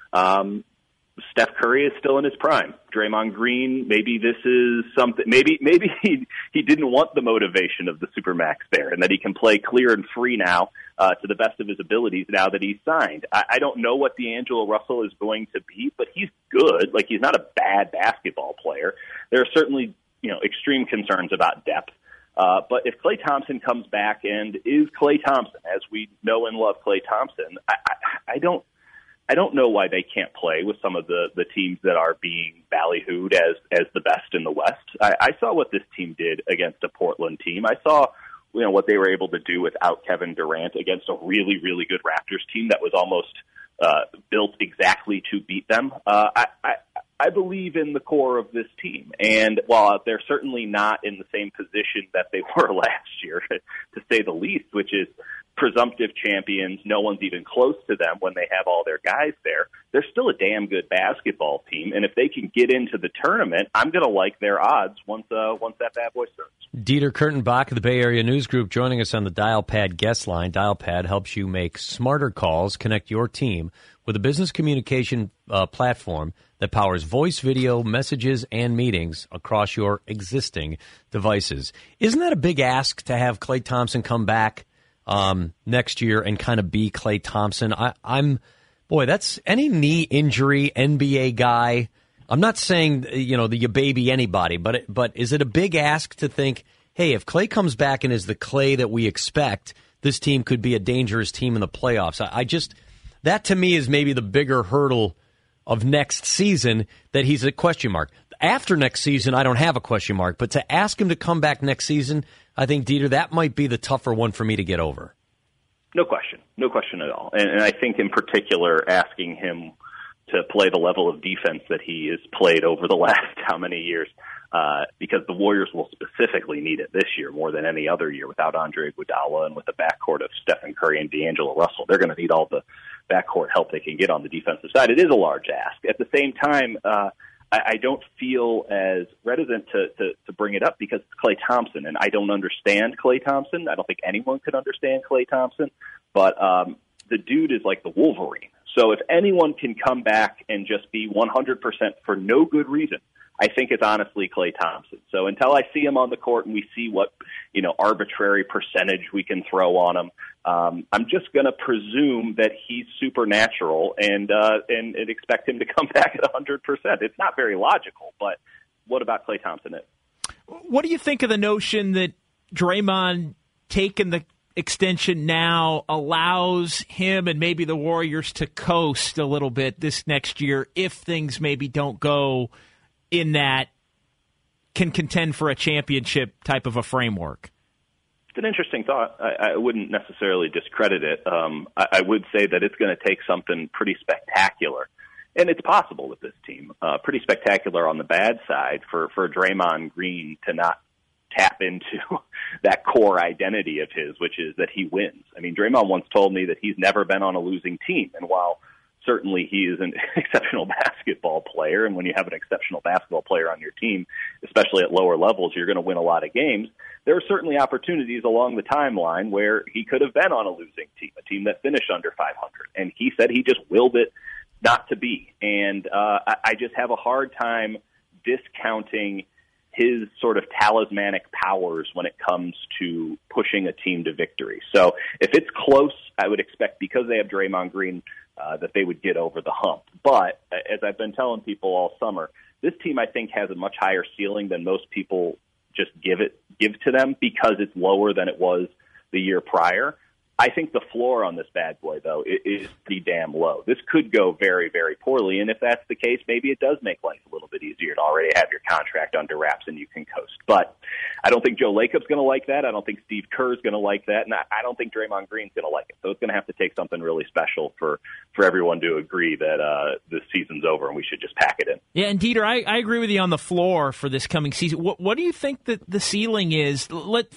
Steph Curry is still in his prime. Draymond Green, maybe this is something. Maybe he didn't want the motivation of the Supermax there, and that he can play clear and free now to the best of his abilities now that he's signed. I don't know what D'Angelo Russell is going to be, but he's good. Like, he's not a bad basketball player. There are certainly extreme concerns about depth. But if Klay Thompson comes back and is Klay Thompson, as we know and love Klay Thompson, I don't know why they can't play with some of the teams that are being ballyhooed as the best in the West. I saw what this team did against a Portland team. I saw what they were able to do without Kevin Durant against a really, really good Raptors team that was almost built exactly to beat them. I believe in the core of this team, and while they're certainly not in the same position that they were last year, to say the least, which is presumptive champions, no one's even close to them when they have all their guys there, they're still a damn good basketball team, and if they can get into the tournament, I'm going to like their odds once that bad boy starts. Dieter Kurtenbach of the Bay Area News Group joining us on the Dialpad guest line. Dialpad helps you make smarter calls, connect your team with a business communication platform that powers voice, video, messages, and meetings across your existing devices. Isn't that a big ask to have Klay Thompson come back next year and kind of be Klay Thompson? That's any knee injury NBA guy. I'm not saying, that you baby anybody, but is it a big ask to think, hey, if Klay comes back and is the Klay that we expect, this team could be a dangerous team in the playoffs? That to me is maybe the bigger hurdle of next season, that he's a question mark. After next season, I don't have a question mark, but to ask him to come back next season, I think, Dieter, that might be the tougher one for me to get over. No question at all. And I think in particular, asking him to play the level of defense that he has played over the last how many years, because the Warriors will specifically need it this year more than any other year without Andre Iguodala and with the backcourt of Stephen Curry and D'Angelo Russell. They're going to need all the backcourt help they can get on the defensive side. It is a large ask. At the same time, I don't feel as reticent to bring it up because it's Klay Thompson, and I don't understand Klay Thompson. I don't think anyone could understand Klay Thompson, but the dude is like the Wolverine. So if anyone can come back and just be 100% for no good reason, I think it's honestly Klay Thompson. So until I see him on the court and we see what, arbitrary percentage we can throw on him, I'm just going to presume that he's supernatural and expect him to come back at 100%. It's not very logical, but what about Klay Thompson? What do you think of the notion that Draymond taking the extension now allows him and maybe the Warriors to coast a little bit this next year if things maybe don't go in that can contend for a championship type of a framework? It's an interesting thought. I wouldn't necessarily discredit it. I would say that it's going to take something pretty spectacular, and it's possible with this team. Pretty spectacular on the bad side for Draymond Green to not tap into that core identity of his, which is that he wins. I mean, Draymond once told me that he's never been on a losing team, and while certainly he is an exceptional basketball player, and when you have an exceptional basketball player on your team, especially at lower levels, you're going to win a lot of games. There are certainly opportunities along the timeline where he could have been on a losing team, a team that finished under 500, and he said he just willed it not to be. And I just have a hard time discounting his sort of talismanic powers when it comes to pushing a team to victory. So if it's close, I would expect, because they have Draymond Green, that they would get over the hump. But as I've been telling people all summer, this team, I think, has a much higher ceiling than most people just give to them because it's lower than it was the year prior. I think the floor on this bad boy, though, is pretty damn low. This could go very, very poorly, and if that's the case, maybe it does make life a little bit easier to already have your contract under wraps and you can coast. But I don't think Joe Lacob's going to like that. I don't think Steve Kerr's going to like that, and I don't think Draymond Green's going to like it. So it's going to have to take something really special for everyone to agree that this season's over and we should just pack it in. Yeah, and Dieter, I agree with you on the floor for this coming season. What do you think that the ceiling is?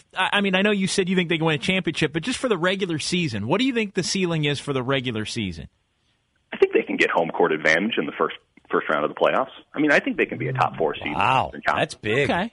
I know you said you think they can win a championship, but just for the regular season, what do you think the ceiling is for the regular season? I think they can get home court advantage in the first round of the playoffs. I mean, I think they can be a top 4 seed. Wow, that's big. Okay.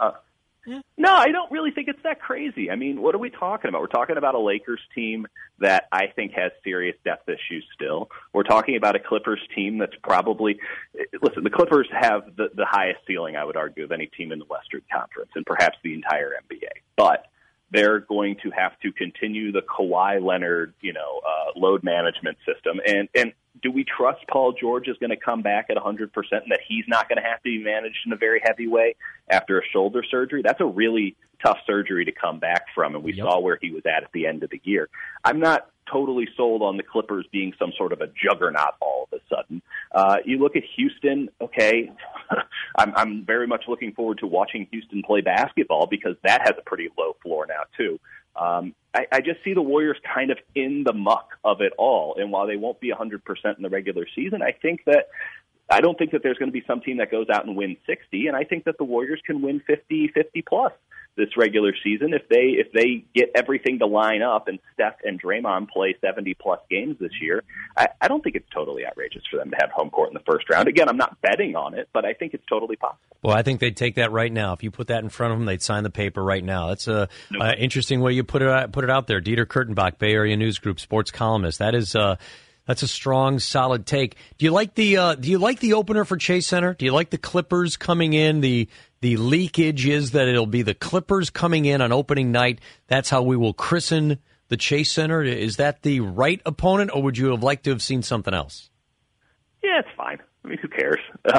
No, I don't really think it's that crazy. I mean, what are we talking about? We're talking about a Lakers team that I think has serious depth issues still. We're talking about a Clippers team that's probably – listen, the Clippers have the highest ceiling, I would argue, of any team in the Western Conference and perhaps the entire NBA. But they're going to have to continue the Kawhi Leonard, load management system. And do we trust Paul George is going to come back at 100% and that he's not going to have to be managed in a very heavy way after a shoulder surgery? That's a really tough surgery to come back from, and we saw where he was at the end of the year. I'm not totally sold on the Clippers being some sort of a juggernaut all of a sudden. You look at Houston, okay, I'm very much looking forward to watching Houston play basketball because that has a pretty low floor now, too. I just see the Warriors kind of in the muck of it all. And while they won't be 100% in the regular season, I don't think that there's going to be some team that goes out and wins 60. And I think that the Warriors can win 50 plus this regular season if they get everything to line up and Steph and Draymond play 70 plus games this year. I don't think it's totally outrageous for them to have home court in the first round. Again, I'm not betting on it, but I think it's totally possible. Well, I think they'd take that right now. If you put that in front of them, they'd sign the paper right now. That's a interesting way you put it out there. Dieter Kurtenbach, Bay Area News Group sports columnist. That's a strong, solid take. Do you like the opener for Chase Center? Do you like the Clippers coming in? The leakage is that it'll be the Clippers coming in on opening night. That's how we will christen the Chase Center. Is that the right opponent, or would you have liked to have seen something else? Yeah, it's fine. I mean, who cares?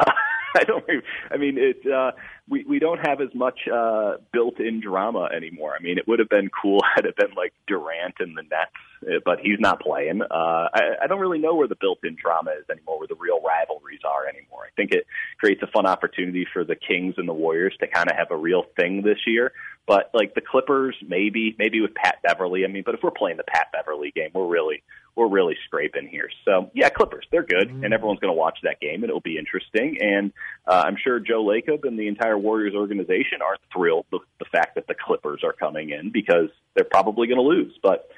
We don't have as much built-in drama anymore. I mean, it would have been cool had it been like Durant and the Nets, but he's not playing. I don't really know where the built-in drama is anymore, where the real rivalries are anymore. I think it creates a fun opportunity for the Kings and the Warriors to kind of have a real thing this year. But like the Clippers, maybe with Pat Beverly. I mean, but if we're playing the Pat Beverly game, we're really scraping here. So yeah, Clippers, they're good, and everyone's going to watch that game, and it'll be interesting. And I'm sure Joe Lacob and the entire Warriors organization aren't thrilled with the fact that the Clippers are coming in because they're probably going to lose. But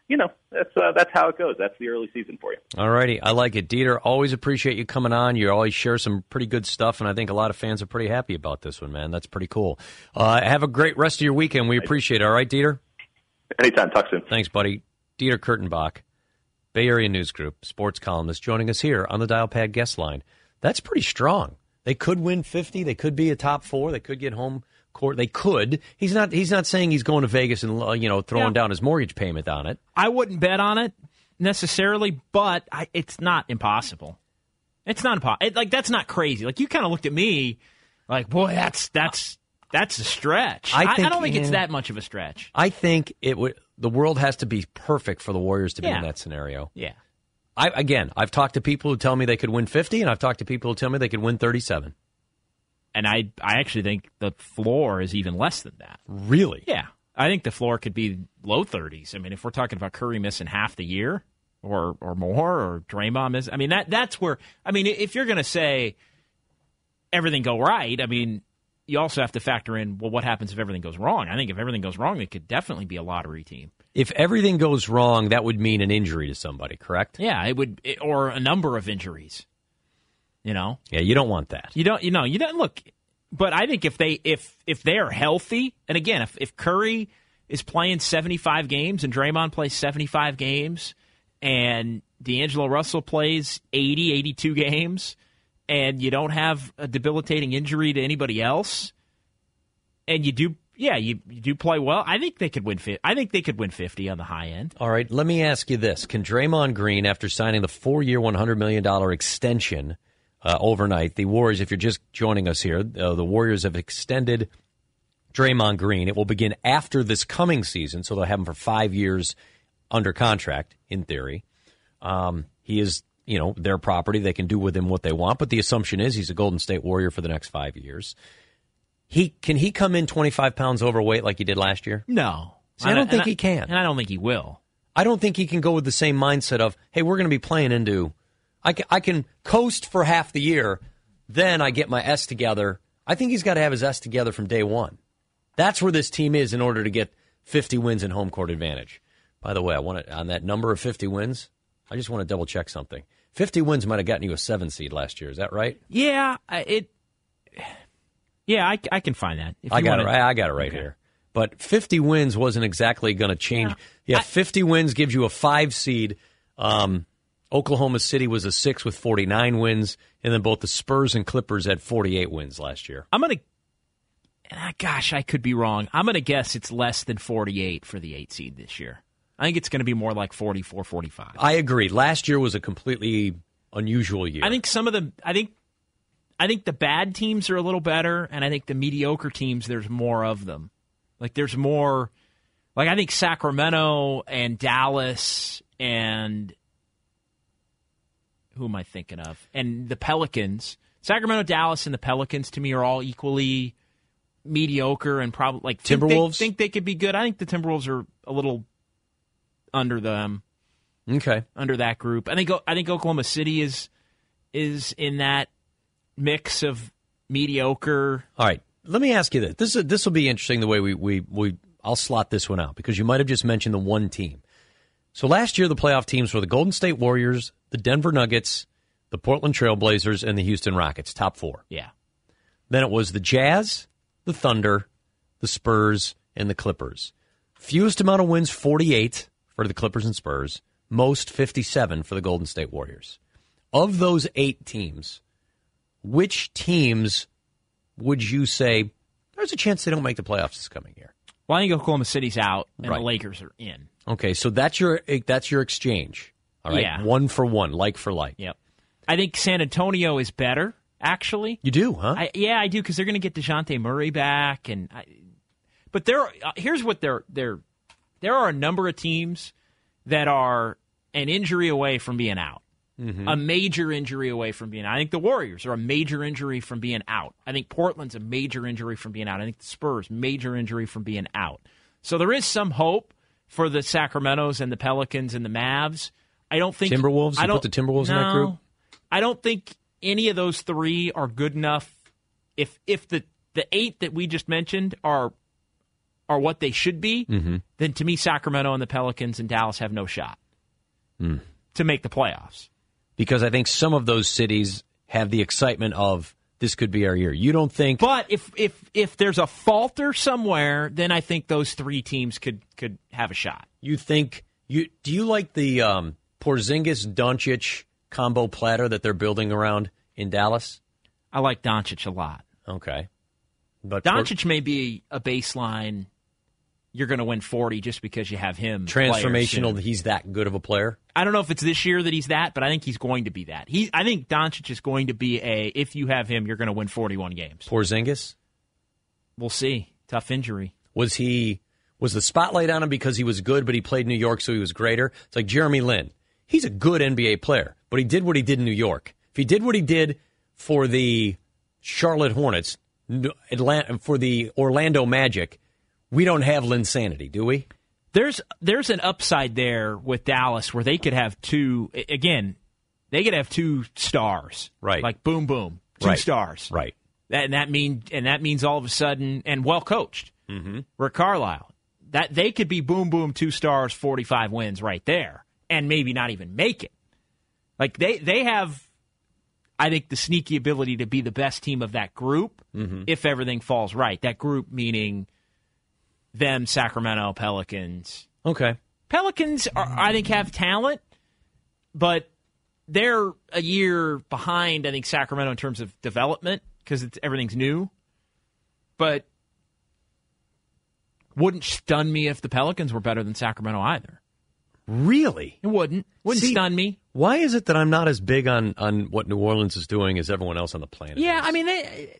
that's how it goes. That's the early season for you. All righty. I like it. Dieter, always appreciate you coming on. You always share some pretty good stuff, and I think a lot of fans are pretty happy about this one, man. That's pretty cool. Have a great rest of your weekend. We appreciate it. All right, Dieter? Anytime. Talk soon. Thanks, buddy. Dieter Kurtenbach, Bay Area News Group, sports columnist, joining us here on the Dial Pad guest line. That's pretty strong. They could win 50. They could be a top 4. They could get home court. They could. He's not saying he's going to Vegas and throwing down his mortgage payment on it. I wouldn't bet on it necessarily, but it's not impossible. It's not impossible. That's not crazy. Like, you kind of looked at me like, boy, that's a stretch. I don't think it's that much of a stretch. I think the world has to be perfect for the Warriors to be in that scenario. Yeah. I've talked to people who tell me they could win 50, and I've talked to people who tell me they could win 37. And I actually think the floor is even less than that. Really? Yeah. I think the floor could be low 30s. I mean, if we're talking about Curry missing half the year or more, or Draymond missing, I mean, that's where, I mean, if you're going to say everything go right, I mean, you also have to factor in, well, what happens if everything goes wrong? I think if everything goes wrong, it could definitely be a lottery team. If everything goes wrong, that would mean an injury to somebody, correct? Yeah, it would, or a number of injuries. Yeah, you don't want that. You don't look. But I think if they are healthy, and again, if Curry is playing 75 games and Draymond plays 75 games, and D'Angelo Russell plays 80, 82 games, and you don't have a debilitating injury to anybody else, and you do play well, I think they could win 50. I think they could win 50 on the high end. All right, let me ask you this: can Draymond Green, after signing the 4-year, $100 million extension? Overnight, the Warriors, if you're just joining us here, the Warriors have extended Draymond Green. It will begin after this coming season, so they'll have him for 5 years under contract, in theory. He is, their property. They can do with him what they want, but the assumption is he's a Golden State Warrior for the next 5 years. Can he come in 25 pounds overweight like he did last year? No. See, I don't think he can. And I don't think he will. I don't think he can go with the same mindset of, hey, we're going to be playing into... I can coast for half the year, then I get my S together. I think he's got to have his S together from day one. That's where this team is in order to get 50 wins and home court advantage. By the way, on that number of 50 wins, I just want to double check something. 50 wins might have gotten you a 7 seed last year. Is that right? Yeah, I can find that. I got it right here. But 50 wins wasn't exactly going to change. Yeah, 50 wins gives you a 5 seed. Oklahoma City was a 6 with 49 wins, and then both the Spurs and Clippers had 48 wins last year. I could be wrong. I'm going to guess it's less than 48 for the 8 seed this year. I think it's going to be more like 44, 45. I agree. Last year was a completely unusual year. I think I think the bad teams are a little better, and I think the mediocre teams, there's more of them. Like, there's more, like, I think Sacramento and Dallas and who am I thinking of? And the Pelicans, Sacramento, Dallas, and the Pelicans to me are all equally mediocre and probably like Timberwolves. Think they could be good. I think the Timberwolves are a little under them. Okay, under that group. I think Oklahoma City is in that mix of mediocre. All right, let me ask you this. This will be interesting the way we I'll slot this one out because you might have just mentioned the one team. So last year the playoff teams were the Golden State Warriors, the Denver Nuggets, the Portland Trail Blazers, and the Houston Rockets, top 4. Yeah. Then it was the Jazz, the Thunder, the Spurs, and the Clippers. Fewest amount of wins, 48 for the Clippers and Spurs. Most, 57 for the Golden State Warriors. Of those 8 teams, which teams would you say there's a chance they don't make the playoffs this coming year? Well, I think Oklahoma City's out and Right. the Lakers are in. Okay, so that's your exchange. All right, Yeah. 1 for 1, like for like. Yep. I think San Antonio is better, actually. You do, huh? I do, because they're going to get DeJounte Murray back, but here's what there are a number of teams that are an injury away from being out, a major injury away from being out. I think the Warriors are a major injury from being out. I think Portland's a major injury from being out. I think the Spurs major injury from being out. So there is some hope for the Sacramentos and the Pelicans and the Mavs. I don't think Timberwolves. You put the Timberwolves in that group. I don't think any of those 3 are good enough. If the 8 that we just mentioned are what they should be, then to me, Sacramento and the Pelicans and Dallas have no shot to make the playoffs. Because I think some of those cities have the excitement of this could be our year. You don't think? But if there's a falter somewhere, then I think those 3 teams could have a shot. You think do you like the Porzingis Doncic combo platter that they're building around in Dallas? I like Doncic a lot. Okay. But Doncic may be a baseline. You're going to win 40 just because you have him. Transformational. He's that good of a player. I don't know if it's this year that he's that, but I think he's going to be that. I think Doncic is going to be if you have him, you're going to win 41 games. Porzingis? We'll see. Tough injury. Was the spotlight on him because he was good, but he played New York, so he was greater? It's like Jeremy Lin. He's a good NBA player, but he did what he did in New York. If he did what he did for the Charlotte Hornets, for the Orlando Magic, we don't have Linsanity, do we? There's an upside there with Dallas where they could have 2 stars. Right. Like boom boom. 2 stars. Right. That means all of a sudden, and well coached. Rick Carlisle. That they could be boom boom 2 stars, 45 wins right there, and maybe not even make it. Like they have, I think, the sneaky ability to be the best team of that group if everything falls right. That group meaning them, Sacramento, Pelicans. Okay. Pelicans, I think, have talent, but they're a year behind, I think, Sacramento in terms of development because everything's new. But wouldn't stun me if the Pelicans were better than Sacramento either. Really? It wouldn't. Wouldn't stun me. Why is it that I'm not as big on what New Orleans is doing as everyone else on the planet Yeah, is? I mean,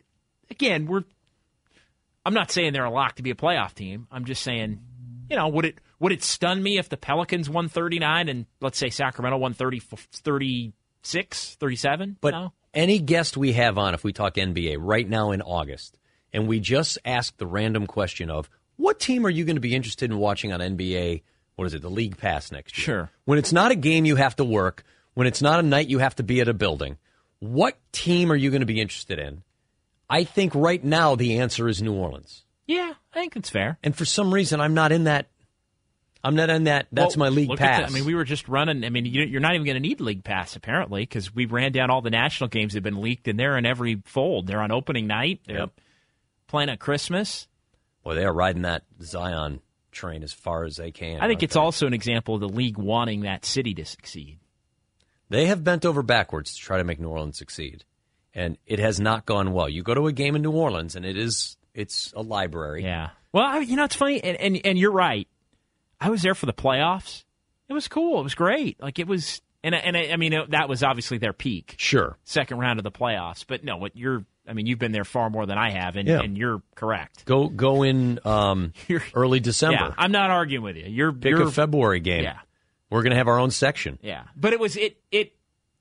I'm not saying they're a lock to be a playoff team. I'm just saying, would it stun me if the Pelicans won 39 and, let's say, Sacramento won 36, 37? But no? Any guest we have on, if we talk NBA right now in August, and we just ask the random question of, what team are you going to be interested in watching on NBA, the League Pass next year? Sure. When it's not a game you have to work, when it's not a night you have to be at a building, what team are you going to be interested in? I think right now the answer is New Orleans. Yeah, I think that's fair. And for some reason, I'm not in that. That's my League Pass. We were just running. You're not even going to need League Pass, apparently, because we ran down all the national games that have been leaked, and they're in every fold. They're on opening night. They're playing at Christmas. Boy, they are riding that Zion train as far as they can. I think it's also an example of the league wanting that city to succeed. They have bent over backwards to try to make New Orleans succeed, and it has not gone well. You go to a game in New Orleans, and it's a library. Yeah. Well, it's funny, and you're right. I was there for the playoffs. It was cool. It was great. Like it was, that was obviously their peak. Sure. Second round of the playoffs, but no, you've been there far more than I have, and you're correct. Go in early December. Yeah, I'm not arguing with you. Pick a February game. Yeah. We're going to have our own section. Yeah. But it was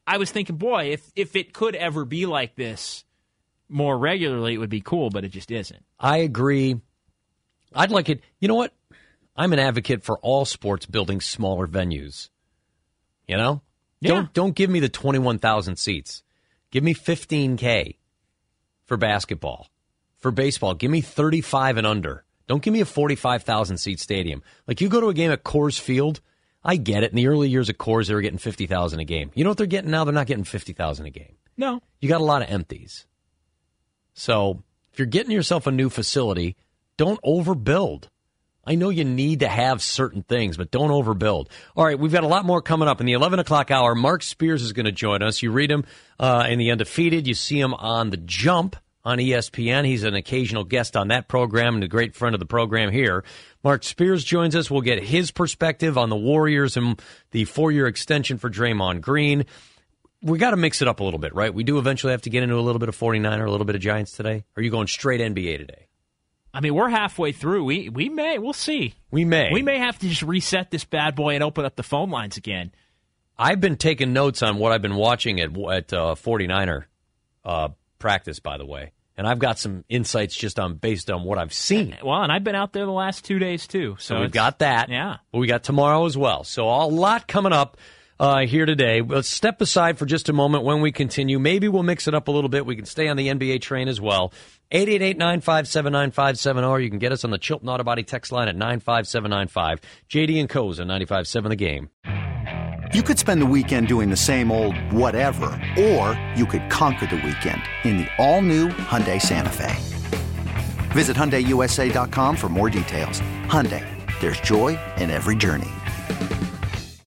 I was thinking, boy, if it could ever be like this more regularly, it would be cool, but it just isn't. I agree. I'd like it. You know what? I'm an advocate for all sports building smaller venues. You know? Yeah. Don't give me the 21,000 seats. Give me 15K for basketball. For baseball, give me 35 and under. Don't give me a 45,000 seat stadium. Like, you go to a game at Coors Field, I get it. In the early years of Coors, they were getting 50,000 a game. You know what they're getting now? They're not getting 50,000 a game. No. You got a lot of empties. So if you're getting yourself a new facility, don't overbuild. I know you need to have certain things, but don't overbuild. All right, we've got a lot more coming up. In the 11 o'clock hour, Mark Spears is going to join us. You read him in The Undefeated. You see him on The Jump on ESPN. He's an occasional guest on that program and a great friend of the program here. Mark Spears joins us. We'll get his perspective on the Warriors and the 4-year extension for Draymond Green. We got to mix it up a little bit, right? We do eventually have to get into a little bit of 49er, a little bit of Giants today. Or are you going straight NBA today? I mean, we're halfway through. We'll see. We may have to just reset this bad boy and open up the phone lines again. I've been taking notes on what I've been watching at 49er practice, by the way. And I've got some insights just based on what I've seen. Well, and I've been out there the last 2 days, too. So we've got that. Yeah. But we got tomorrow as well. So a lot coming up here today. Let's step aside for just a moment when we continue. Maybe we'll mix it up a little bit. We can stay on the NBA train as well. 888-957-9570, or you can get us on the Chilton Auto Body text line at 95795. JD and Co's on 95.7 The Game. You could spend the weekend doing the same old whatever, or you could conquer the weekend in the all-new Hyundai Santa Fe. Visit HyundaiUSA.com for more details. Hyundai, there's joy in every journey.